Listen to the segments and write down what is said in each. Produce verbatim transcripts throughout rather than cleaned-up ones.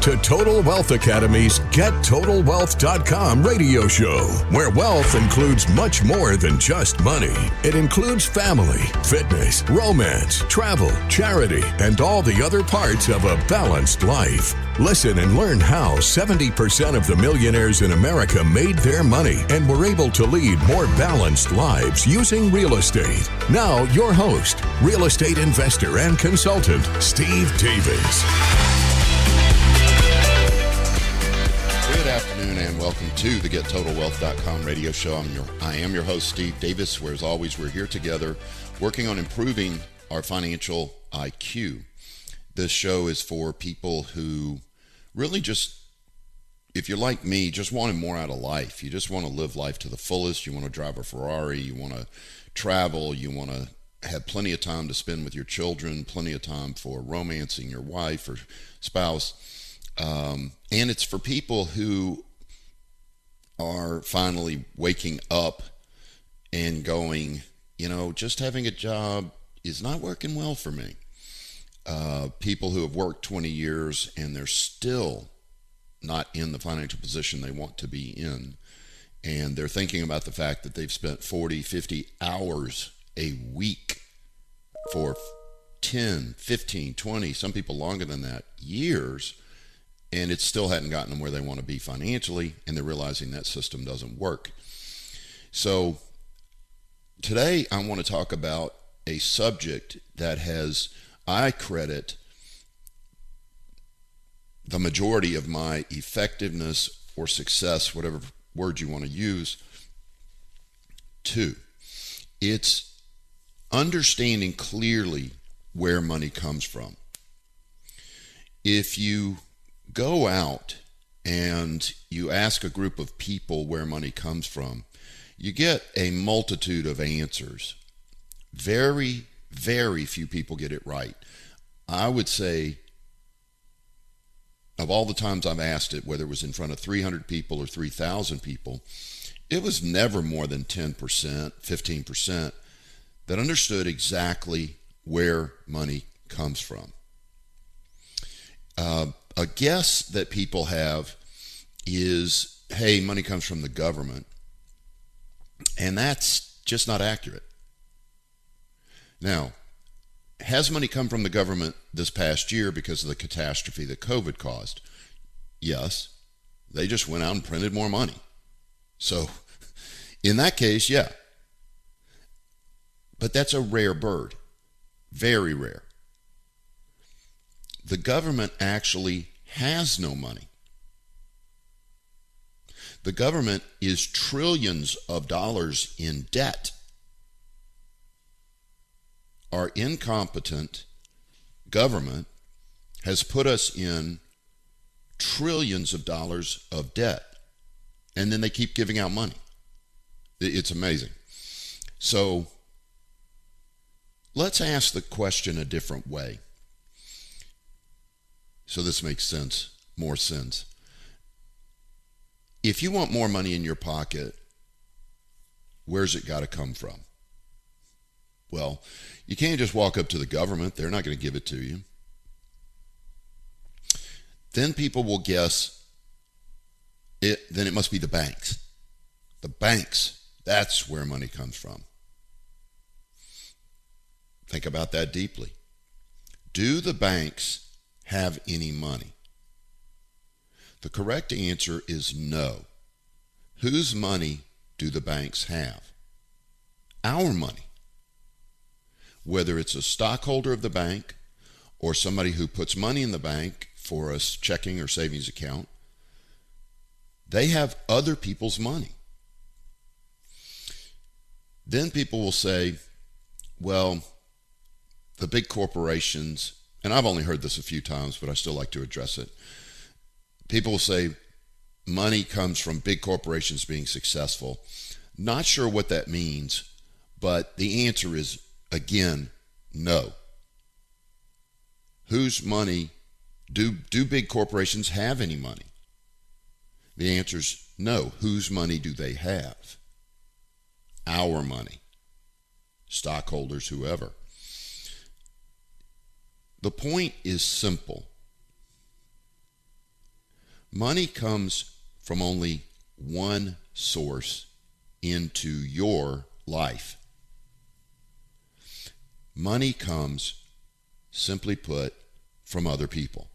to Total Wealth Academy's Get Total Wealth dot com radio show, where wealth includes much more than just money. It includes family, fitness, romance, travel, charity, and all the other parts of a balanced life. Listen and learn how seventy percent of the millionaires in America made their money and were able to lead more balanced lives using real estate. Now, your host, real estate investor and consultant, Steve Davis. Good afternoon and welcome to the Get Total Wealth dot com radio show. I'm your, I am your host, Steve Davis, where as always we're here together working on improving our financial I Q. This show is for people who really just, if you're like me, just wanted more out of life. You just want to live life to the fullest. You want to drive a Ferrari. You want to travel. You want to have plenty of time to spend with your children, plenty of time for romancing your wife or spouse. Um, and it's for people who are finally waking up and going, you know, just having a job is not working well for me. Uh, people who have worked twenty years and they're still not in the financial position they want to be in. And they're thinking about the fact that they've spent forty, fifty hours a week for ten, fifteen, twenty, some people longer than that, years, and it still hadn't gotten them where they want to be financially, and they're realizing that system doesn't work. So today I want to talk about a subject that has, I credit the majority of my effectiveness or success, whatever word you want to use, to. It's understanding clearly where money comes from. If you go out and you ask a group of people where money comes from, you get a multitude of answers. Very, very few people get it right. I would say, of all the times I've asked it, whether it was in front of three hundred people or three thousand people, it was never more than ten percent, fifteen percent that understood exactly where money comes from. Uh, a guess that people have is, hey, money comes from the government. And that's just not accurate. Now, has money come from the government this past year because of the catastrophe that COVID caused? Yes. They just went out and printed more money. So, in that case, yeah. But that's a rare bird. Very rare. The government actually has no money. The government is trillions of dollars in debt. Our incompetent government has put us in trillions of dollars of debt, and then they keep giving out money. It's amazing. So let's ask the question a different way, so this makes sense, more sense. If you want more money in your pocket, where's it got to come from? Well, you can't just walk up to the government. They're not going to give it to you. Then people will guess, it. then it must be the banks. The banks, that's where money comes from. Think about that deeply. Do the banks have any money? The correct answer is no. Whose money do the banks have? Our money. Whether it's a stockholder of the bank or somebody who puts money in the bank for a checking or savings account, they have other people's money. Then people will say, well, the big corporations, and I've only heard this a few times, but I still like to address it. People will say money comes from big corporations being successful. Not sure what that means, but the answer is, again, no. Whose money, do, do big corporations have any money? The answer is no. Whose money do they have? Our money. Stockholders, whoever. The point is simple. Money comes from only one source into your life. Money comes, simply put, from other people.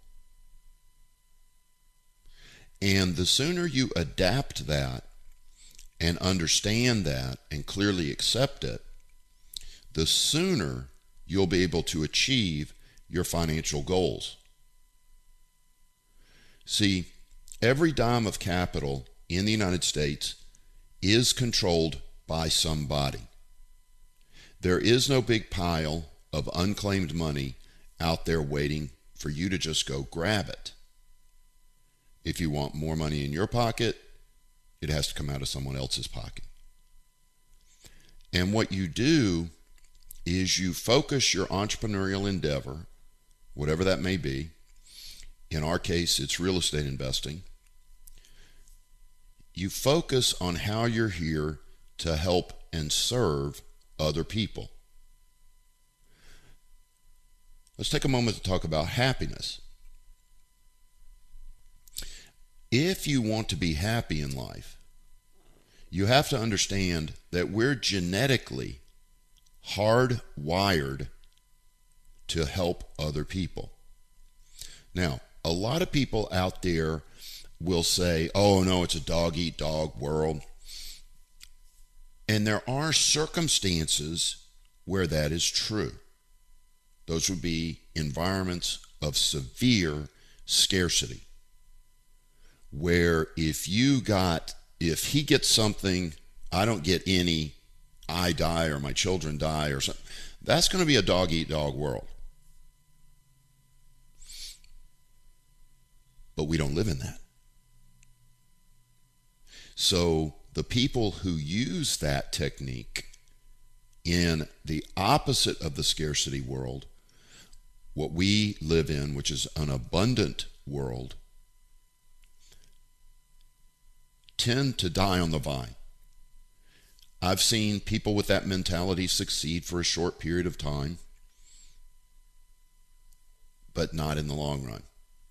And the sooner you adapt that and understand that and clearly accept it, the sooner you'll be able to achieve your financial goals. See, every dime of capital in the United States is controlled by somebody. There is no big pile of unclaimed money out there waiting for you to just go grab it. If you want more money in your pocket, it has to come out of someone else's pocket. And what you do is you focus your entrepreneurial endeavor, whatever that may be. In our case, it's real estate investing. You focus on how you're here to help and serve other people. Let's take a moment to talk about happiness. If you want to be happy in life, you have to understand that we're genetically hardwired to help other people. Now, a lot of people out there will say, oh no, it's a dog-eat-dog world. And there are circumstances where that is true. Those would be environments of severe scarcity, where if you got, if he gets something, I don't get any, I die or my children die or something. That's going to be a dog-eat-dog world. But we don't live in that. So the people who use that technique in the opposite of the scarcity world, what we live in, which is an abundant world, tend to die on the vine. I've seen people with that mentality succeed for a short period of time, but not in the long run.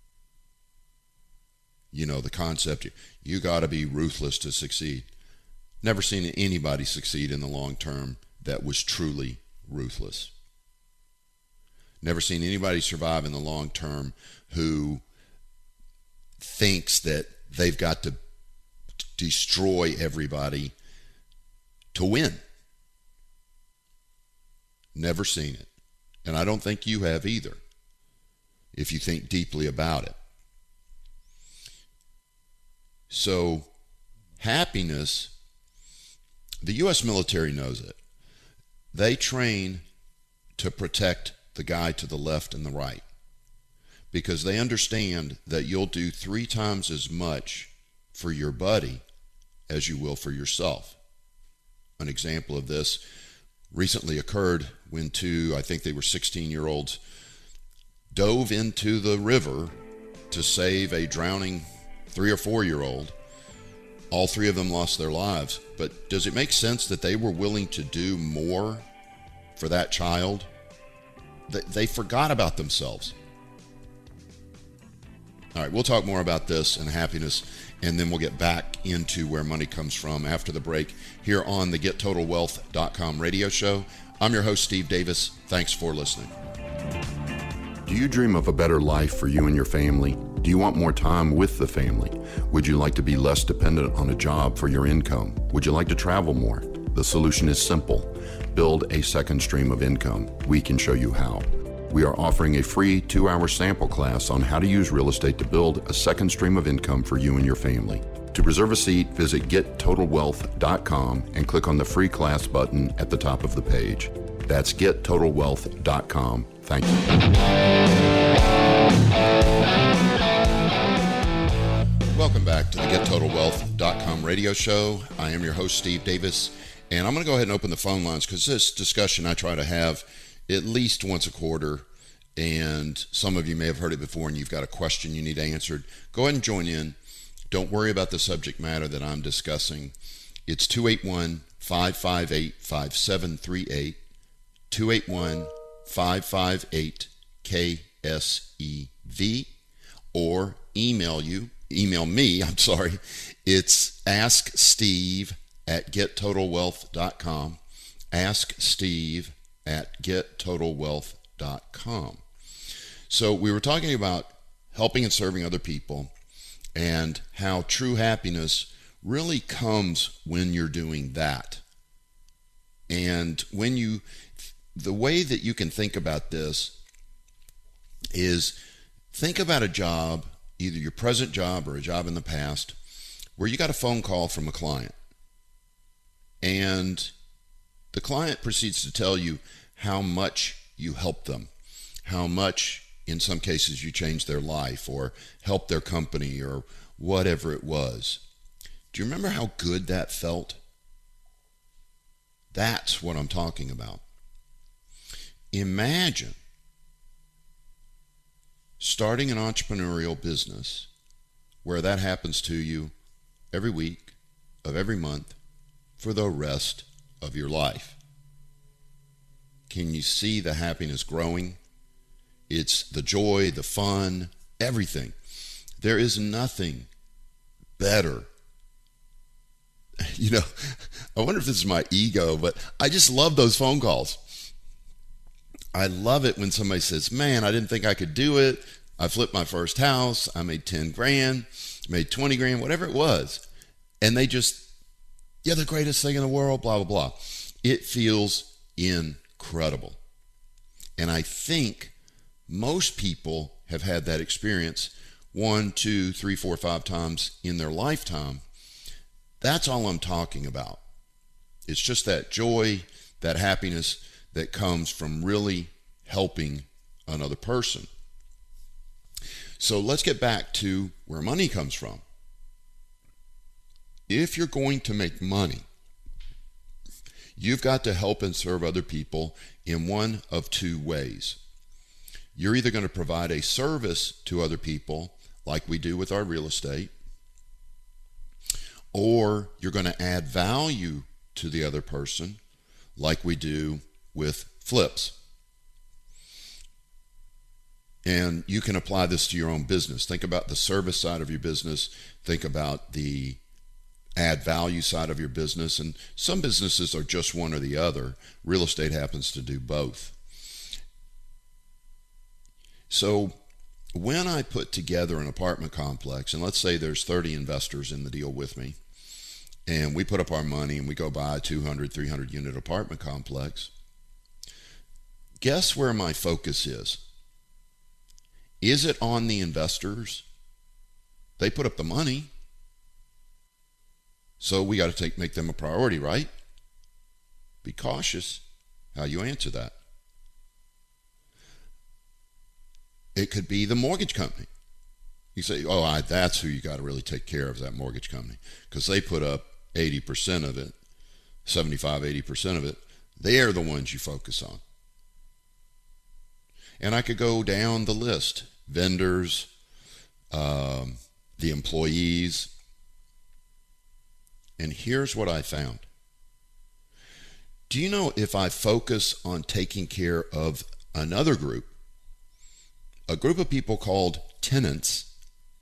You know, the concept, you got to be ruthless to succeed. Never seen anybody succeed in the long term that was truly ruthless. Never seen anybody survive in the long term who thinks that they've got to destroy everybody to win. Never seen it. And I don't think you have either, if you think deeply about it. So, happiness, the U S military knows it. They train to protect the guy to the left and the right, because they understand that you'll do three times as much for your buddy as you will for yourself. An example of this recently occurred when two, I think they were sixteen-year-olds, dove into the river to save a drowning three or four-year-old. All three of them lost their lives. But does it make sense that they were willing to do more for that child? They, they forgot about themselves. All right, we'll talk more about this and happiness, and then we'll get back into where money comes from after the break here on the Get Total Wealth dot com radio show. I'm your host, Steve Davis. Thanks for listening. Do you dream of a better life for you and your family? Do you want more time with the family? Would you like to be less dependent on a job for your income? Would you like to travel more? The solution is simple. Build a second stream of income. We can show you how. We are offering a free two-hour sample class on how to use real estate to build a second stream of income for you and your family. To reserve a seat, visit Get Total Wealth dot com and click on the free class button at the top of the page. That's Get Total Wealth dot com. Thank you. Welcome back to the Get Total Wealth dot com radio show. I am your host, Steve Davis, and I'm going to go ahead and open the phone lines because this discussion I try to have at least once a quarter, and some of you may have heard it before and you've got a question you need answered. Go ahead and join in. Don't worry about the subject matter that I'm discussing. It's two eight one, five five eight, five seven three eight, two eight one, five five eight, K S E V, or email you email me, I'm sorry, it's ask steve at get total wealth dot com. Ask Steve at get total wealth dot com. So we were talking about helping and serving other people and how true happiness really comes when you're doing that. And when you, the way that you can think about this is think about a job, either your present job or a job in the past, where you got a phone call from a client. And the client proceeds to tell you how much you helped them, how much, in some cases, you changed their life or helped their company or whatever it was. Do you remember how good that felt? That's what I'm talking about. Imagine starting an entrepreneurial business where that happens to you every week of every month for the rest of your life. Can you see the happiness growing? It's the joy, the fun, everything. There is nothing better. You know, I wonder if this is my ego, but I just love those phone calls. I love it when somebody says, man, I didn't think I could do it. I flipped my first house. I made ten grand, made twenty grand, whatever it was. And they just, you're the greatest thing in the world, blah, blah, blah. It feels incredible. And I think most people have had that experience one, two, three, four, five times in their lifetime. That's all I'm talking about. It's just that joy, that happiness that comes from really helping another person. So let's get back to where money comes from. If you're going to make money, you've got to help and serve other people in one of two ways. You're either going to provide a service to other people, like we do with our real estate, or you're going to add value to the other person, like we do with flips. And you can apply this to your own business. Think about the service side of your business. Think about the add value side of your business. And some businesses are just one or the other. Real estate happens to do both. So when I put together an apartment complex, and let's say there's thirty investors in the deal with me, and we put up our money and we go buy a two hundred, three hundred unit apartment complex, guess where my focus is? Is it on the investors? They put up the money. So we got to take make them a priority, right? Be cautious how you answer that. It could be the mortgage company. You say, oh, I, that's who you got to really take care of, that mortgage company, because they put up eighty percent of it, seventy-five, eighty percent of it. They're the ones you focus on. And I could go down the list. Vendors, um, the employees. And here's what I found. Do you know, if I focus on taking care of another group, a group of people called tenants,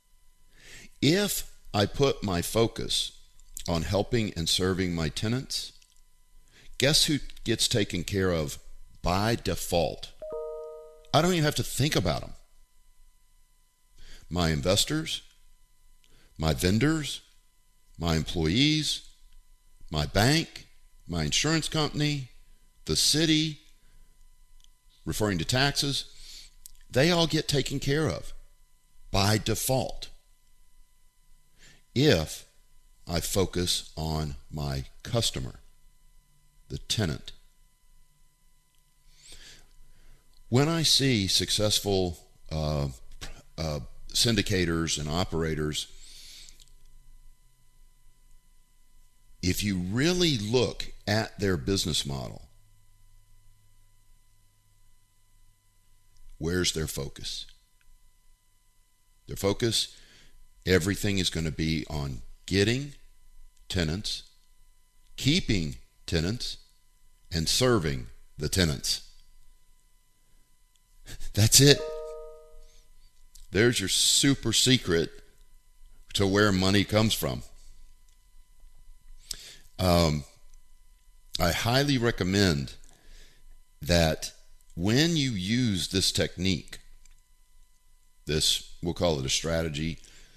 if I put my focus on helping and serving my tenants, guess who gets taken care of by default? I don't even have to think about them. My investors, my vendors, my employees, my bank, my insurance company, the city, referring to taxes, they all get taken care of by default if I focus on my customer, the tenant. When I see successful uh, uh, syndicators and operators, if you really look at their business model, where's their focus? Their focus, everything is going to be on getting tenants, keeping tenants, and serving the tenants. That's it. There's your super secret to where money comes from. Um, I highly recommend that when you use this technique, this, we'll call it a strategy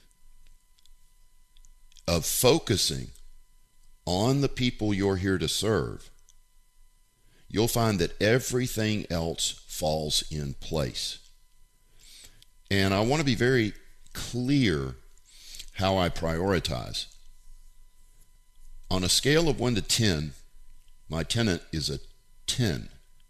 of focusing on the people you're here to serve, you'll find that everything else falls in place. And I want to be very clear how I prioritize. On a scale of one to ten, my tenant is a ten.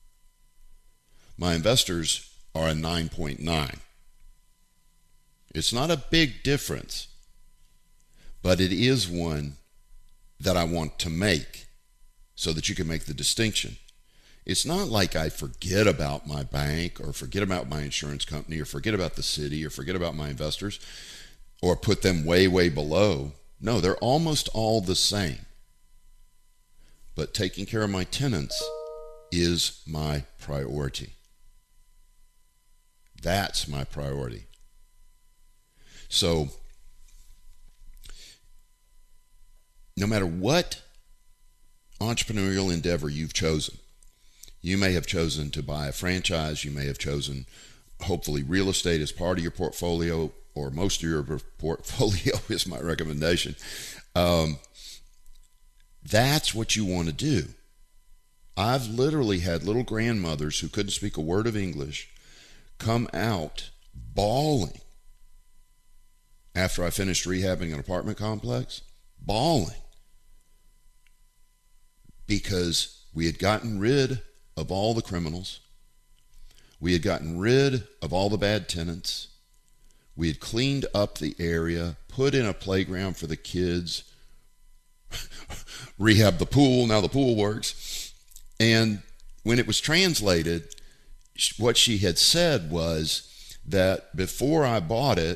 My investors are a nine point nine. It's not a big difference, but it is one that I want to make so that you can make the distinction. It's not like I forget about my bank or forget about my insurance company or forget about the city or forget about my investors or put them way, way below. No, they're almost all the same. But taking care of my tenants is my priority. That's my priority. So, no matter what entrepreneurial endeavor you've chosen, you may have chosen to buy a franchise, you may have chosen, hopefully, real estate as part of your portfolio, or most of your portfolio is my recommendation. Um, that's what you want to do. I've literally had little grandmothers who couldn't speak a word of English come out bawling after I finished rehabbing an apartment complex, bawling, because we had gotten rid of all the criminals. We had gotten rid of all the bad tenants. We had cleaned up the area, put in a playground for the kids, rehabbed the pool. Now the pool works. And when it was translated, what she had said was that before I bought it,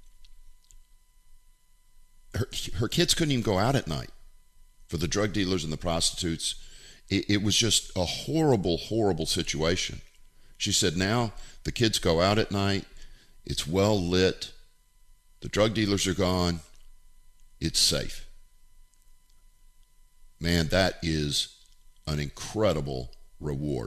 her, her kids couldn't even go out at night for the drug dealers and the prostitutes. It, it was just a horrible, horrible situation. She said now the kids go out at night. It's well lit. The drug dealers are gone. It's safe. Man, that is an incredible reward.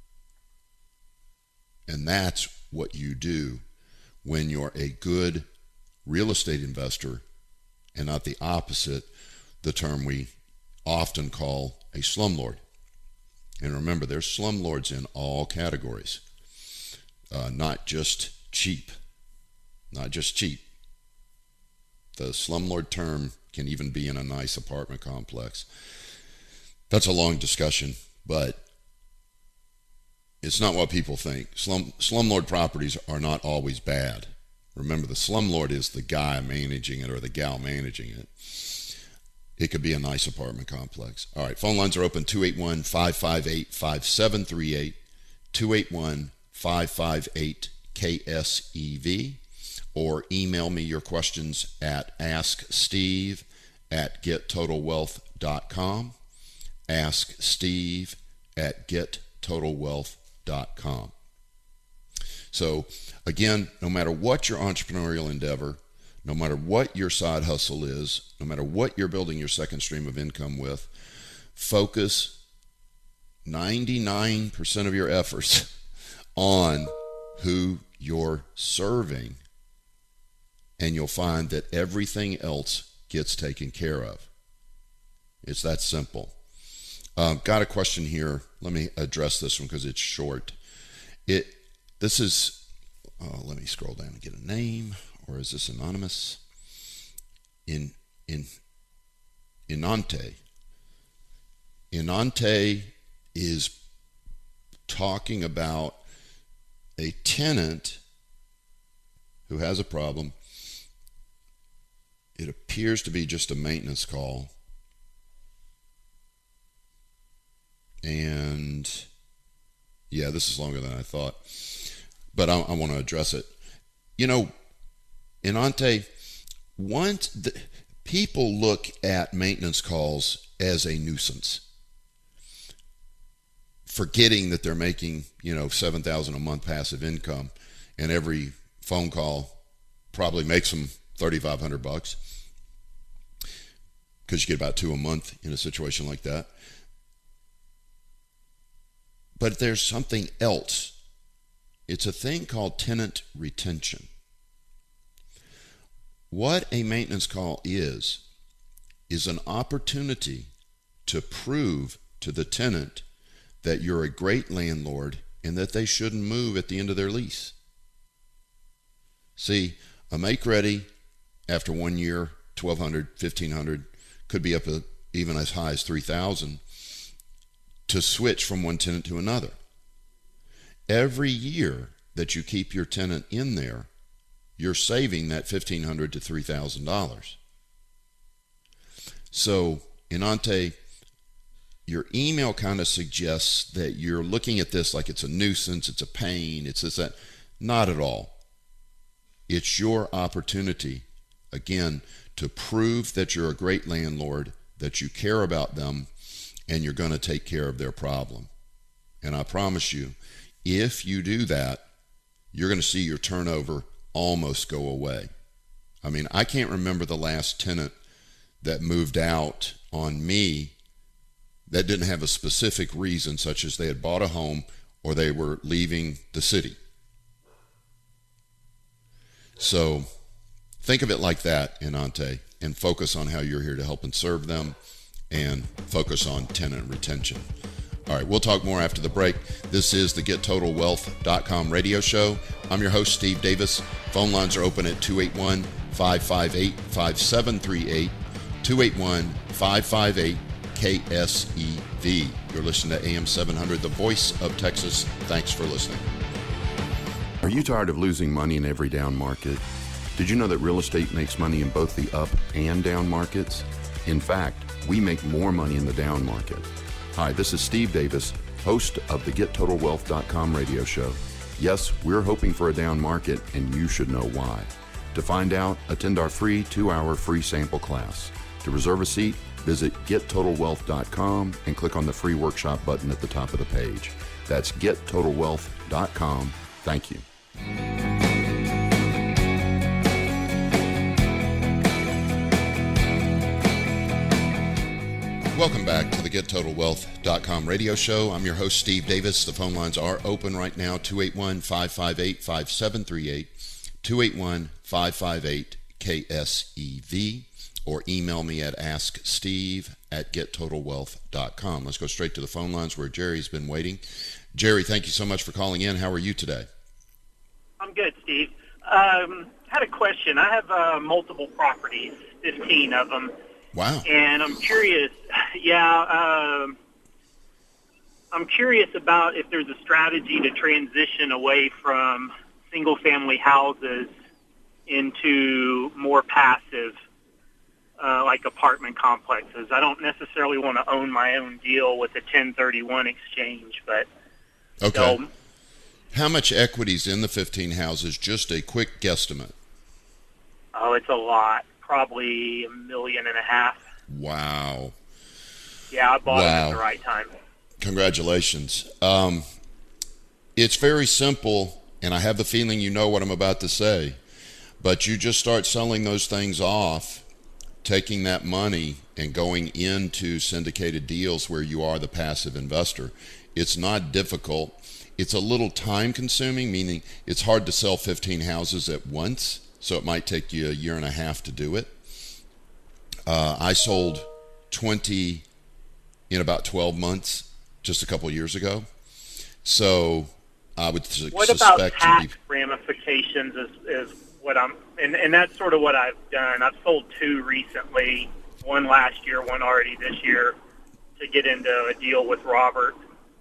And that's what you do when you're a good real estate investor and not the opposite, the term we often call a slumlord. And remember, there's slumlords in all categories, uh, not just cheap, not just cheap. The slumlord term can even be in a nice apartment complex. That's a long discussion, but it's not what people think. Slum, slumlord properties are not always bad. Remember, the slumlord is the guy managing it or the gal managing it. It could be a nice apartment complex. All right, phone lines are open, two eight one, five five eight, five seven three eight, two eight one, five five eight, K S E V, or email me your questions at asksteve at get total wealth dot com, asksteve at get total wealth dot com. So, again, no matter what your entrepreneurial endeavor, no matter what your side hustle is, no matter what you're building your second stream of income with, focus ninety-nine percent of your efforts on who you're serving, and you'll find that everything else gets taken care of. It's that simple. Uh, got a question here. Let me address this one because it's short. It this is uh, let me scroll down and get a name. Or is this anonymous? In in Inante. Inante is talking about a tenant who has a problem. It appears to be just a maintenance call. And yeah, this is longer than I thought. But I, I want to address it. You know, Inante, once the, people look at maintenance calls as a nuisance, forgetting that they're making, you know, seven thousand dollars a month passive income, and every phone call probably makes them thirty-five hundred bucks, because you get about two a month in a situation like that. But there's something else. It's a thing called tenant retention. What a maintenance call is, is an opportunity to prove to the tenant that you're a great landlord and that they shouldn't move at the end of their lease. See, a make-ready after one year, twelve hundred, fifteen hundred, could be up a, even as high as three thousand to switch from one tenant to another. Every year that you keep your tenant in there, you're saving that fifteen hundred to three thousand dollars. So, Inante, your email kind of suggests that you're looking at this like it's a nuisance, it's a pain, it's this, that. Not at all. It's your opportunity, again, to prove that you're a great landlord, that you care about them, and you're going to take care of their problem. And I promise you, if you do that, you're going to see your turnover almost go away. I mean, I can't remember the last tenant that moved out on me that didn't have a specific reason, such as they had bought a home or they were leaving the city. So think of it like that, Inante, and focus on how you're here to help and serve them, and focus on tenant retention. All right, we'll talk more after the break. This is the Get Total Wealth dot com radio show. I'm your host, Steve Davis. Phone lines are open at two eight one, five five eight, five seven three eight, two eight one, five five eight, K S E V. You're listening to A M seven hundred, the voice of Texas. Thanks for listening. Are you tired of losing money in every down market? Did you know that real estate makes money in both the up and down markets? In fact, we make more money in the down market. Hi, this is Steve Davis, host of the Get Total Wealth dot com radio show. Yes, we're hoping for a down market, and you should know why. To find out, attend our free two-hour free sample class. To reserve a seat, visit Get Total Wealth dot com and click on the free workshop button at the top of the page. That's Get Total Wealth dot com. Thank you. Welcome back to the Get Total Wealth dot com radio show. I'm your host, Steve Davis. The phone lines are open right now, two eight one, five five eight, five seven three eight, two eight one, five five eight, K S E V, or email me at ask steve at Get Total Wealth dot com. Let's go straight to the phone lines where Jerry's been waiting. Jerry, thank you so much for calling in. How are you today? I'm good, Steve. Um, had a question. I have uh, multiple properties, fifteen of them. Wow. And I'm curious, yeah, um, I'm curious about if there's a strategy to transition away from single-family houses into more passive, uh, like apartment complexes. I don't necessarily want to own my own deal with a ten thirty-one exchange, but... Okay. So, how much equity's in the fifteen houses? Just a quick guesstimate. Oh, it's a lot. Probably a million and a half. Wow. Yeah, I bought wow. it at the right time. Congratulations. Um, it's very simple, and I have the feeling you know what I'm about to say, but you just start selling those things off, taking that money and going into syndicated deals where you are the passive investor. It's not difficult. It's a little time consuming, meaning it's hard to sell fifteen houses at once. So it might take you a year and a half to do it. Uh, I sold twenty in about twelve months, just a couple of years ago. So I would su- what suspect... What about tax be... ramifications is, is what I'm... And, and that's sort of what I've done. I've sold two recently, one last year, one already this year, to get into a deal with Robert.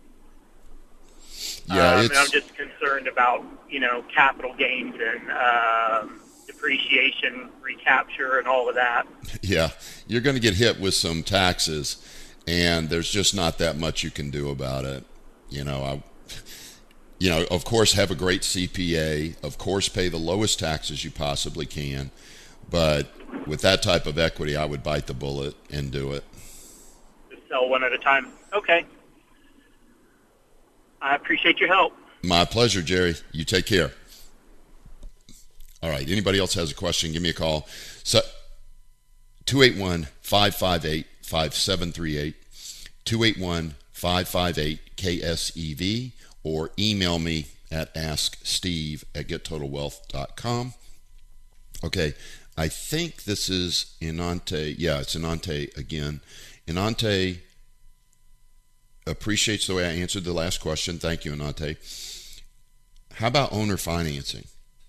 Yeah, um, it's... and I'm just concerned about, you know, capital gains and... Uh, depreciation, recapture, and all of that. Yeah, you're going to get hit with some taxes, and there's just not that much you can do about it. You know, I, you know, of course, have a great C P A. Of course, pay the lowest taxes you possibly can. But with that type of equity, I would bite the bullet and do it. Just sell one at a time. Okay. I appreciate your help. My pleasure, Jerry. You take care. All right. Anybody else has a question, give me a call. So, two eight one, five five eight, five seven three eight, two eight one, five five eight, K S E V, or email me at ask steve at get total wealth dot com. Okay, I think this is Inante. Yeah, it's Inante again. Inante appreciates the way I answered the last question. Thank you, Inante. How about owner financing?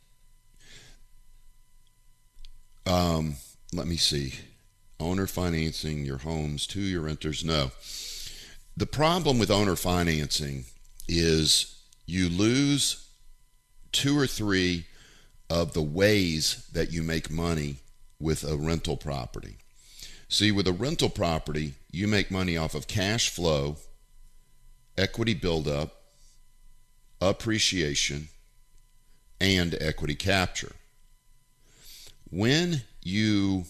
Um, let me see. Owner financing your homes to your renters. No. The problem with owner financing is you lose two or three of the ways that you make money with a rental property. See, with a rental property, you make money off of cash flow, equity buildup, appreciation, and equity capture. When you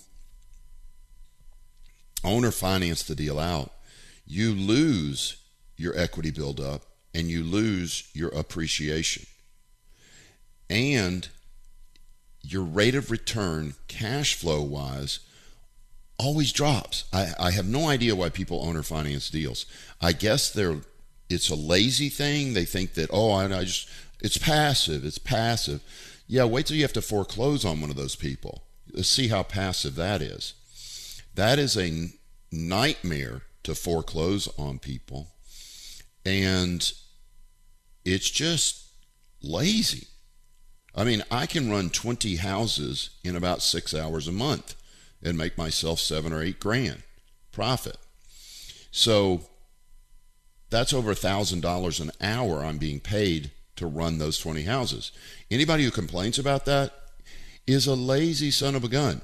owner finance the deal out, you lose your equity buildup and you lose your appreciation. And your rate of return, cash flow wise, always drops. I, I have no idea why people owner finance deals. I guess they're it's a lazy thing. They think that, oh, I, I just it's passive. It's passive. Yeah, wait till you have to foreclose on one of those people. Let's see how passive that is. That is a nightmare to foreclose on people. And it's just lazy. I mean, I can run twenty houses in about six hours a month and make myself seven or eight grand profit. So that's over a thousand dollars an hour I'm being paid to run those twenty houses. Anybody who complains about that is a lazy son of a gun.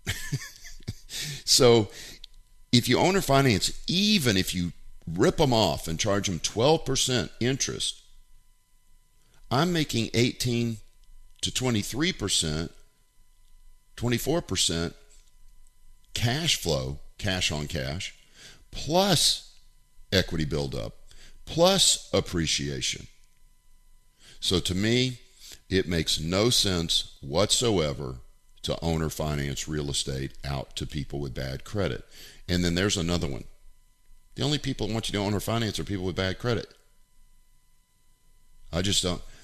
So if you owner finance, even if you rip them off and charge them twelve percent interest, I'm making eighteen to twenty-three percent, twenty-four percent cash flow, cash on cash, plus equity buildup, plus appreciation. So to me, it makes no sense whatsoever to owner finance real estate out to people with bad credit. And then there's another one. The only people that want you to owner finance are people with bad credit. I just don't.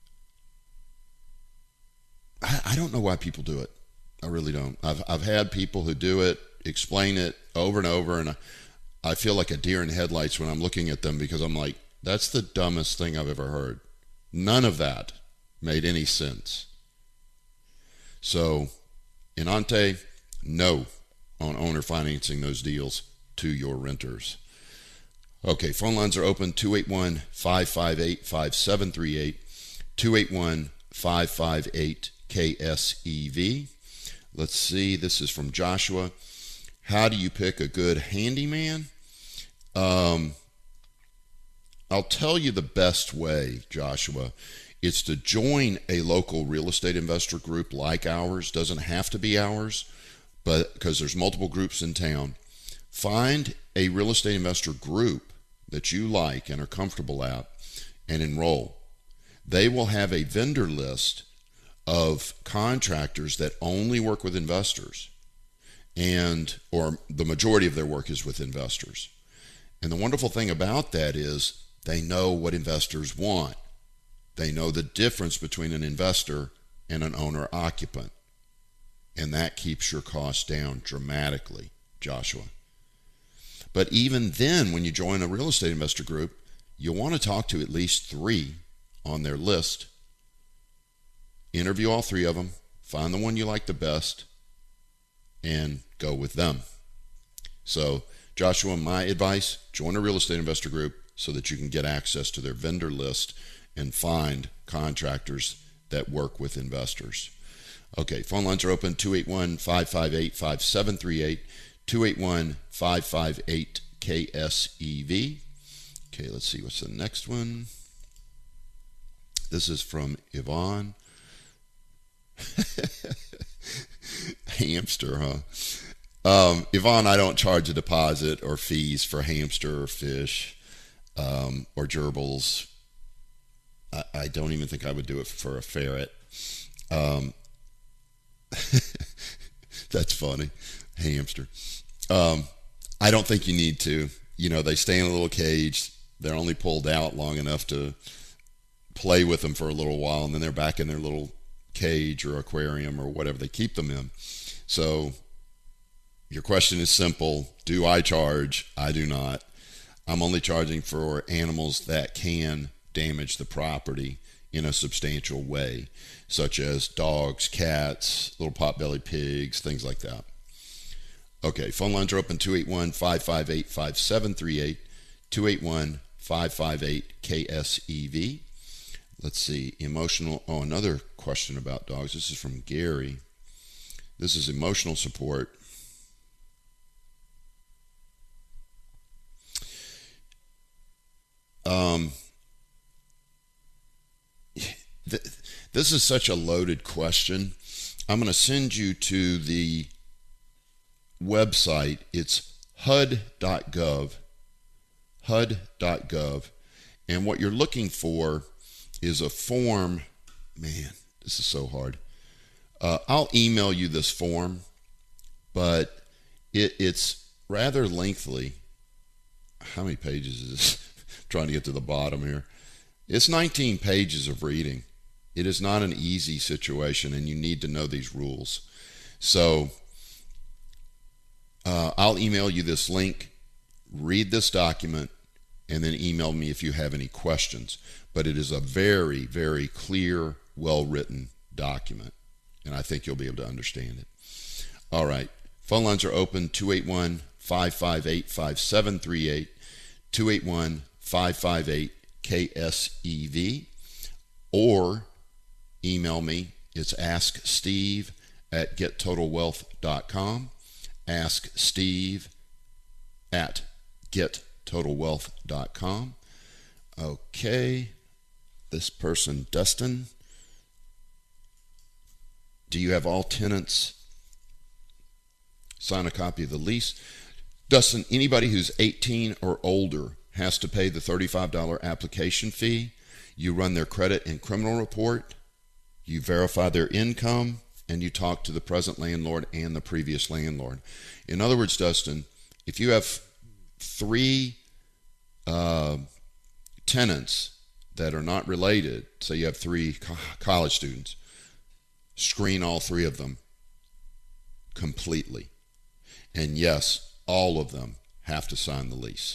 I, I don't know why people do it. I really don't. I've I've had people who do it, explain it over and over, and I, I feel like a deer in headlights when I'm looking at them because I'm like, that's the dumbest thing I've ever heard. None of that made any sense. So, Inante, no on owner financing those deals to your renters. Okay, phone lines are open, two eight one, five five eight, five seven three eight, two eight one, five five eight, K S E V. Let's see, this is from Joshua. How do you pick a good handyman? Um, I'll tell you the best way, Joshua. It's to join a local real estate investor group like ours. Doesn't have to be ours, but because there's multiple groups in town. Find a real estate investor group that you like and are comfortable at and enroll. They will have a vendor list of contractors that only work with investors, and or the majority of their work is with investors. And the wonderful thing about that is they know what investors want. They know the difference between an investor and an owner-occupant. And that keeps your costs down dramatically, Joshua. But even then, when you join a real estate investor group, you'll want to talk to at least three on their list. Interview all three of them, find the one you like the best, and go with them. So, Joshua, my advice, join a real estate investor group so that you can get access to their vendor list and find contractors that work with investors. Okay, phone lines are open, two eight one, five five eight, five seven three eight, two eight one, five five eight, K S E V. Okay, let's see, what's the next one? This is from Yvonne. Hamster, huh? Um, Yvonne, I don't charge a deposit or fees for hamster or fish um, or gerbils. I, I don't even think I would do it for a ferret. Um, That's funny. Hamster. Um, I don't think you need to. You know, they stay in a little cage. They're only pulled out long enough to play with them for a little while, and then they're back in their little cage or aquarium or whatever they keep them in. So your question is simple. Do I charge? I do not. I'm only charging for animals that can damage the property in a substantial way, such as dogs, cats, little potbelly pigs, things like that. Okay, phone lines are open, two eight one, five five eight, five seven three eight, two eight one, five five eight, K S E V. Let's see, emotional, oh, another question about dogs. This is from Gary. This is emotional support. Um, th- this is such a loaded question. I'm going to send you to the website. It's H U D dot gov, H U D dot gov, and what you're looking for is a form. Man, this is so hard. Uh, I'll email you this form, but it, it's rather lengthy. How many pages is this? Trying to get to the bottom here. It's nineteen pages of reading. It is not an easy situation, and you need to know these rules. So uh, I'll email you this link. Read this document, and then email me if you have any questions. But it is a very, very clear, well-written document, and I think you'll be able to understand it. All right. Phone lines are open, two eight one, five five eight, five seven three eight, two eight one, five five eight, K S E V, or email me. It's ask steve at get total wealth dot com, ask steve at get total wealth dot com. Okay, this person, Dustin, do you have all tenants sign a copy of the lease? Dustin, anybody who's eighteen or older has to pay the thirty-five dollars application fee. You run their credit and criminal report, you verify their income, and you talk to the present landlord and the previous landlord. In other words, Dustin, if you have three uh, tenants that are not related, say you have three co- college students, screen all three of them completely. And yes, all of them have to sign the lease.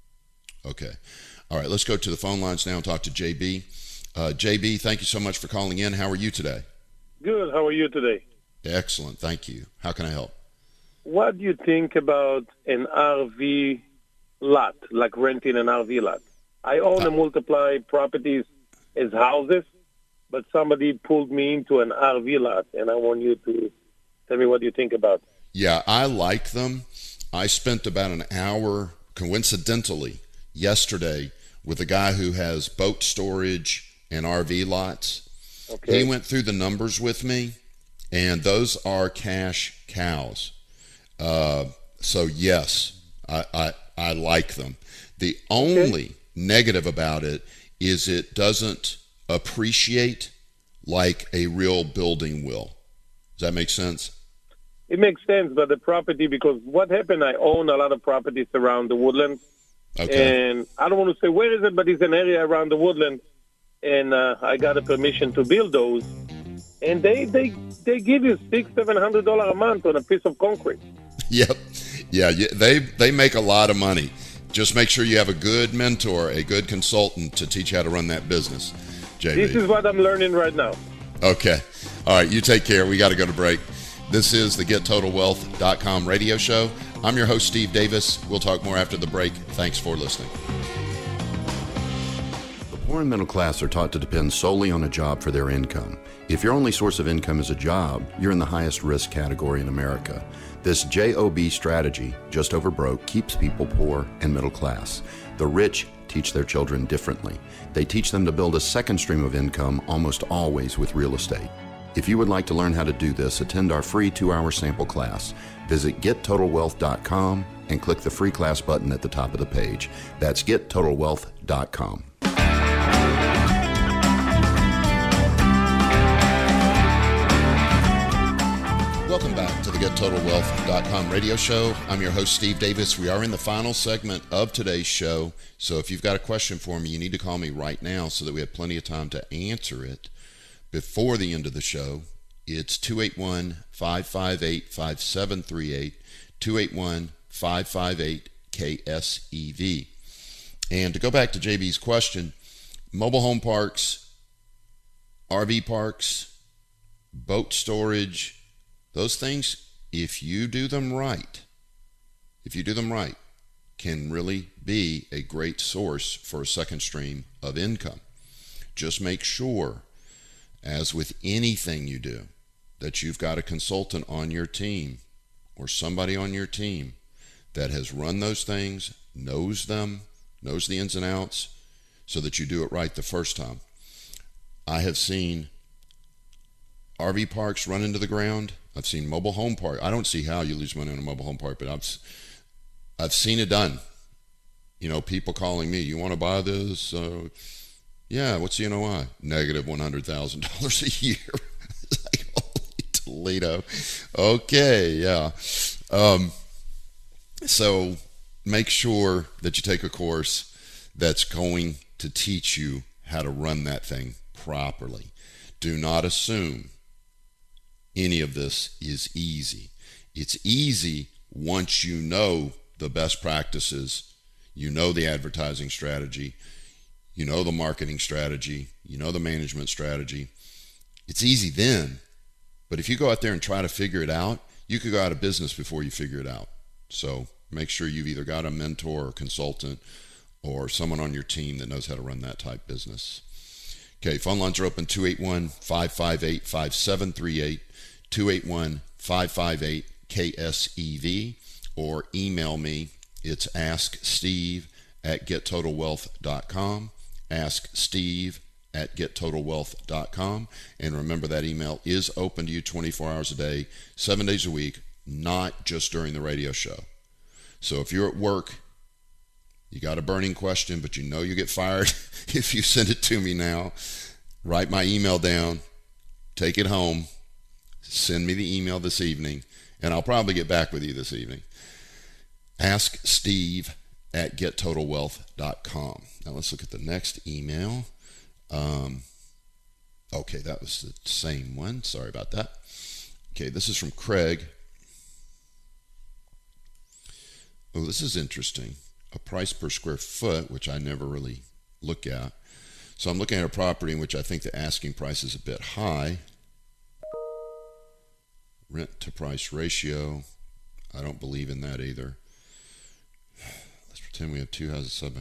Okay. All right, let's go to the phone lines now and talk to J B. Uh, J B, thank you so much for calling in. How are you today? Good. How are you today? Excellent. Thank you. How can I help? What do you think about an R V lot, like renting an R V lot? I own uh, a multiply properties as houses, but somebody pulled me into an R V lot, and I want you to tell me what you think about it. Yeah, I like them. I spent about an hour, coincidentally, yesterday with a guy who has boat storage and R V lots. Okay. He went through the numbers with me, and those are cash cows. Uh, so yes, I, I, I like them. The only okay. negative about it is it doesn't appreciate like a real building will. Does that make sense? It makes sense, but the property, because what happened, I own a lot of properties around the Woodlands. Okay. And I don't want to say where is it, but it's an area around the Woodlands. And uh, I got a permission to build those. And they they, they give you six, seven hundred dollars a month on a piece of concrete. Yep. Yeah, they they make a lot of money. Just make sure you have a good mentor, a good consultant to teach you how to run that business, J B. This is what I'm learning right now. Okay. All right, you take care. We got to go to break. This is the get total wealth dot com radio show. I'm your host, Steve Davis. We'll talk more after the break. Thanks for listening. The poor and middle class are taught to depend solely on a job for their income. If your only source of income is a job, you're in the highest risk category in America. This J O B strategy, just over broke, keeps people poor and middle class. The rich teach their children differently. They teach them to build a second stream of income, almost always with real estate. If you would like to learn how to do this, attend our free two-hour sample class. Visit get total wealth dot com and click the free class button at the top of the page. That's get total wealth dot com. Welcome back to the Get Total Wealth dot com radio show. I'm your host, Steve Davis. We are in the final segment of today's show. So if you've got a question for me, you need to call me right now so that we have plenty of time to answer it before the end of the show. It's two eight one, five five eight, five seven three eight, two eight one, five five eight, K S E V. And to go back to J B's question, mobile home parks, R V parks, boat storage, those things, if you do them right, if you do them right, can really be a great source for a second stream of income. Just make sure, as with anything you do, that you've got a consultant on your team or somebody on your team that has run those things, knows them, knows the ins and outs, so that you do it right the first time. I have seen R V parks run into the ground. I've seen mobile home park. I don't see how you lose money on a mobile home park, but I've I've seen it done. You know, people calling me, you want to buy this? Uh, yeah, what's the N O I? Negative one hundred thousand dollars a year. Like, holy Toledo. Okay, yeah. Um, so make sure that you take a course that's going to teach you how to run that thing properly. Do not assume any of this is easy. It's easy once you know the best practices, you know the advertising strategy, you know the marketing strategy, you know the management strategy. It's easy then, but if you go out there and try to figure it out, you could go out of business before you figure it out. So make sure you've either got a mentor or consultant or someone on your team that knows how to run that type business. Okay, phone lines are open, two eight one, five five eight, five seven three eight, two eight one, five five eight, K S E V, or email me. It's asksteve at get total wealth dot com, asksteve at get total wealth dot com, and remember that email is open to you twenty-four hours a day, seven days a week, not just during the radio show. So if you're at work, you got a burning question, but you know you get fired if you send it to me now, write my email down, take it home, send me the email this evening, and I'll probably get back with you this evening. Ask Steve at get total wealth dot com. Now let's look at the next email. Um, okay, that was the same one. Sorry about that. Okay, this is from Craig. Oh, this is interesting. A price per square foot, which I never really look at. So I'm looking at a property in which I think the asking price is a bit high. Rent to price ratio, I don't believe in that either. Let's pretend we have two houses sub.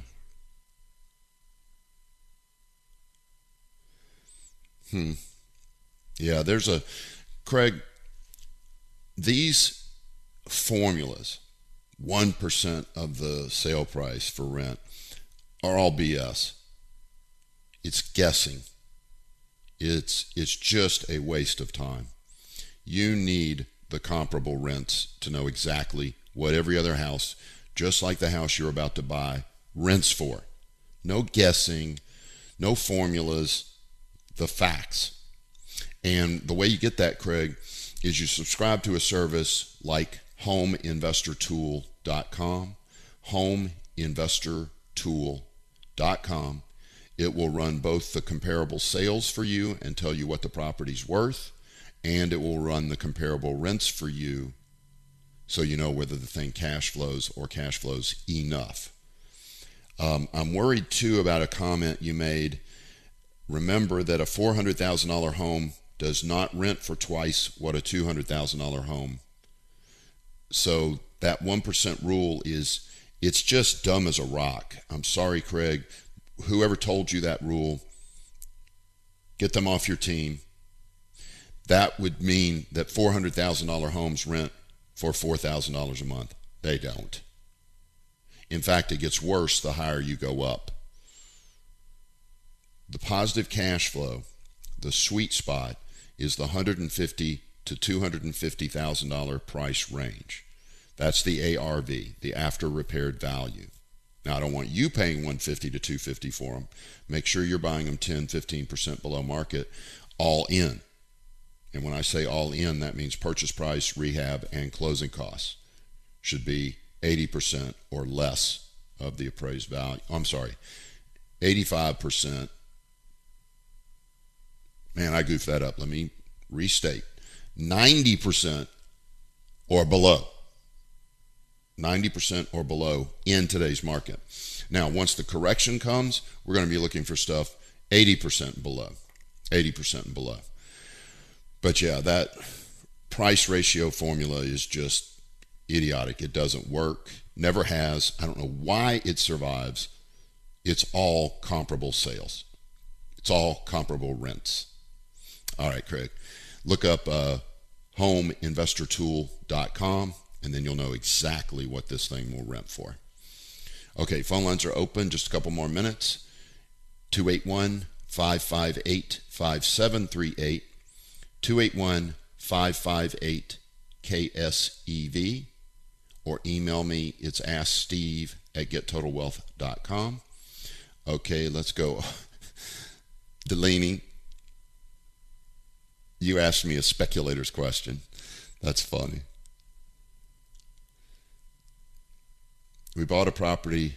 Hmm. Yeah, there's a, Craig, these formulas, one percent of the sale price for rent, are all B S. It's guessing. It's it's just a waste of time. You need the comparable rents to know exactly what every other house, just like the house you're about to buy, rents for. No guessing, no formulas, the facts. And the way you get that, Craig, is you subscribe to a service like home investor tool dot com, home investor tool dot com. It will run both the comparable sales for you and tell you what the property's worth, and it will run the comparable rents for you so you know whether the thing cash flows or cash flows enough. Um, I'm worried too about a comment you made. Remember that a four hundred thousand dollars home does not rent for twice what a two hundred thousand dollars home. So that one percent rule is, it's just dumb as a rock. I'm sorry, Craig. Whoever told you that rule, get them off your team. That would mean that four hundred thousand dollars homes rent for four thousand dollars a month. They don't. In fact, it gets worse the higher you go up. The positive cash flow, the sweet spot, is the one hundred fifty thousand to two hundred fifty thousand dollars price range. That's the A R V, the after repaired value. Now, I don't want you paying one hundred fifty thousand to two hundred fifty thousand for them. Make sure you're buying them ten, fifteen percent below market, all in. And when I say all in, that means purchase price, rehab, and closing costs should be eighty percent or less of the appraised value. I'm sorry, eighty-five percent. Man, I goofed that up. Let me restate. ninety percent or below. ninety percent or below in today's market. Now, once the correction comes, we're going to be looking for stuff eighty percent below. eighty percent and below. But yeah, that price ratio formula is just idiotic. It doesn't work. Never has. I don't know why it survives. It's all comparable sales. It's all comparable rents. All right, Craig. Look up uh, home investor tool dot com, and then you'll know exactly what this thing will rent for. Okay, phone lines are open. Just a couple more minutes. two eight one, five five eight, five seven three eight. two eight one, five five eight, K S E V. Or email me. It's ask steve at get total wealth dot com. Okay, let's go. Delaney, you asked me a speculator's question. That's funny. We bought a property.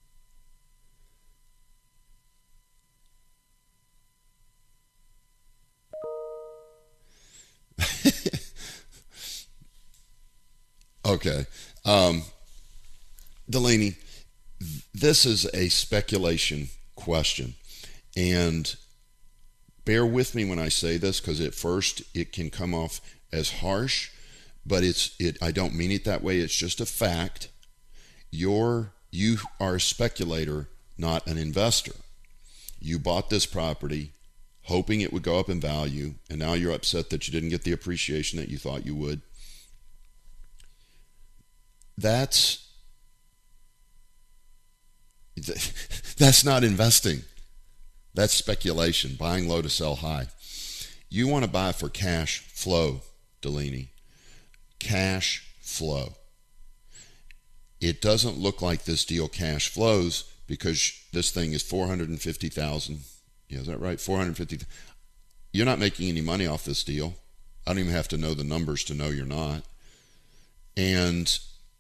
Okay. Um, Delaney, this is a speculation question. And bear with me when I say this, because at first it can come off as harsh, but it's it. I don't mean it that way. It's just a fact. You're, you are a speculator, not an investor. You bought this property hoping it would go up in value, and now you're upset that you didn't get the appreciation that you thought you would. That's that's not investing. That's speculation, buying low to sell high. You want to buy for cash flow, Delaney. Cash flow. It doesn't look like this deal cash flows because this thing is four hundred fifty thousand dollars. Yeah, is that right? four hundred fifty thousand dollars. You're not making any money off this deal. I don't even have to know the numbers to know you're not. And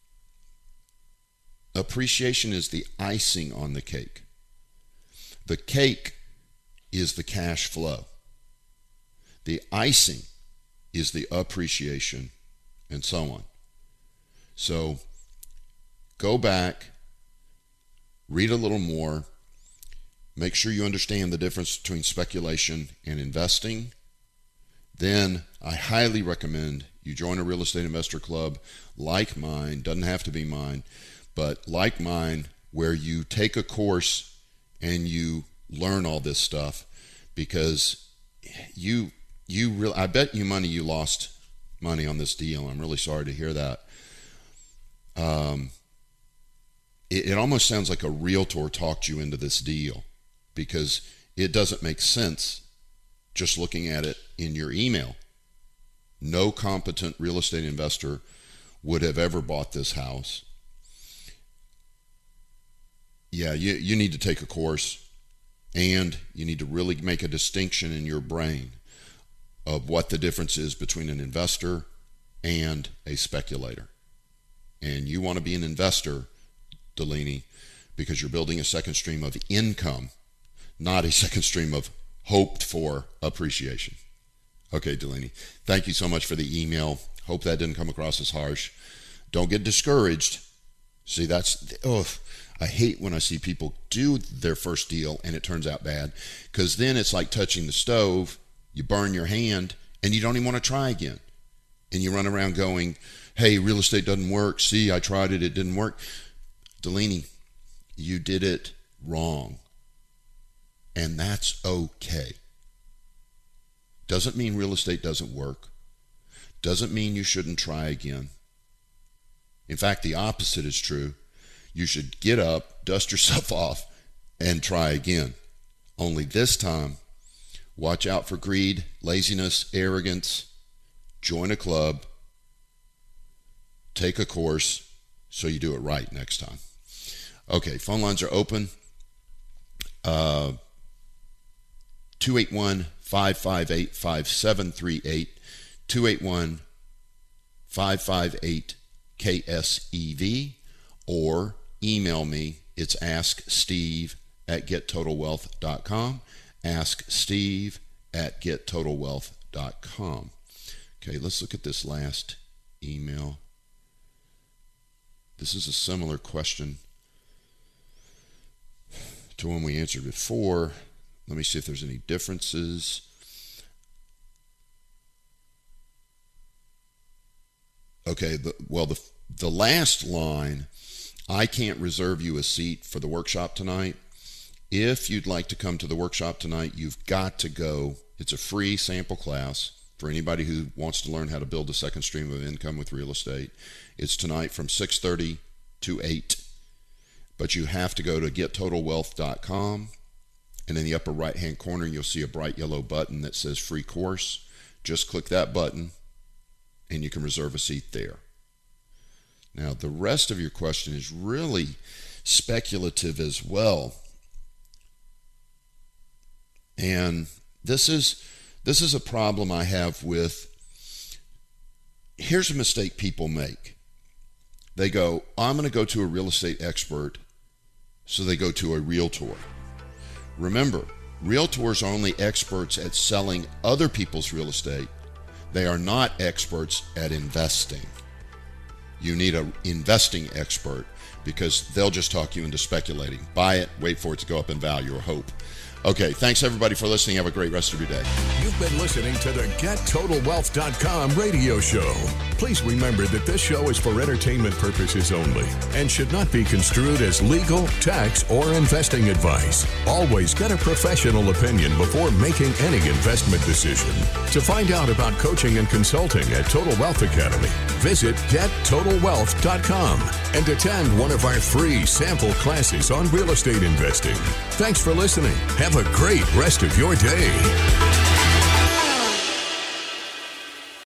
appreciation is the icing on the cake. The cake is the cash flow. The icing is the appreciation, and so on. So go back, read a little more, make sure you understand the difference between speculation and investing. Then I highly recommend you join a real estate investor club like mine. Doesn't have to be mine, but like mine, where you take a course and you learn all this stuff, because you you really, I bet you money you lost money on this deal. I'm really sorry to hear that. Um, it, it almost sounds like a realtor talked you into this deal, because it doesn't make sense just looking at it in your email. No competent real estate investor would have ever bought this house. Yeah, you, you need to take a course, and you need to really make a distinction in your brain of what the difference is between an investor and a speculator. And you want to be an investor, Delaney, because you're building a second stream of income, not a second stream of hoped for appreciation. Okay, Delaney, thank you so much for the email. Hope that didn't come across as harsh. Don't get discouraged. See, that's, oh, I hate when I see people do their first deal and it turns out bad, because then it's like touching the stove. You burn your hand and you don't even want to try again. And you run around going, hey, real estate doesn't work. See, I tried it. It didn't work. Delaney, you did it wrong. And that's okay. Doesn't mean real estate doesn't work. Doesn't mean you shouldn't try again. In fact, the opposite is true. You should get up, dust yourself off, and try again. Only this time, watch out for greed, laziness, arrogance. Join a club. Take a course so you do it right next time. Okay, phone lines are open. Uh, two eight one, five five eight, five seven three eight. two eight one, five five eight, K S E V, or email me. It's asksteve at get total wealth dot com. asksteve at get total wealth dot com. Okay, let's look at this last email. This is a similar question to one we answered before. Let me see if there's any differences. Okay, the, well, the the last line, I can't reserve you a seat for the workshop tonight. If you'd like to come to the workshop tonight, you've got to go. It's a free sample class for anybody who wants to learn how to build a second stream of income with real estate. It's tonight from six thirty to eight. But you have to go to get total wealth dot com, and in the upper right-hand corner, you'll see a bright yellow button that says free course. Just click that button, and you can reserve a seat there. Now, the rest of your question is really speculative as well. And this is this is a problem I have with, here's a mistake people make. They go, I'm going to go to a real estate expert, so they go to a realtor. Remember, realtors are only experts at selling other people's real estate. They are not experts at investing. You need an investing expert because they'll just talk you into speculating. Buy it, wait for it to go up in value or hope. Okay, thanks everybody for listening. Have a great rest of your day. You've been listening to the get total wealth dot com radio show. Please remember that this show is for entertainment purposes only and should not be construed as legal, tax, or investing advice. Always get a professional opinion before making any investment decision. To find out about coaching and consulting at Total Wealth Academy, visit get total wealth dot com and attend one of our free sample classes on real estate investing. Thanks for listening. Have a great rest of your day.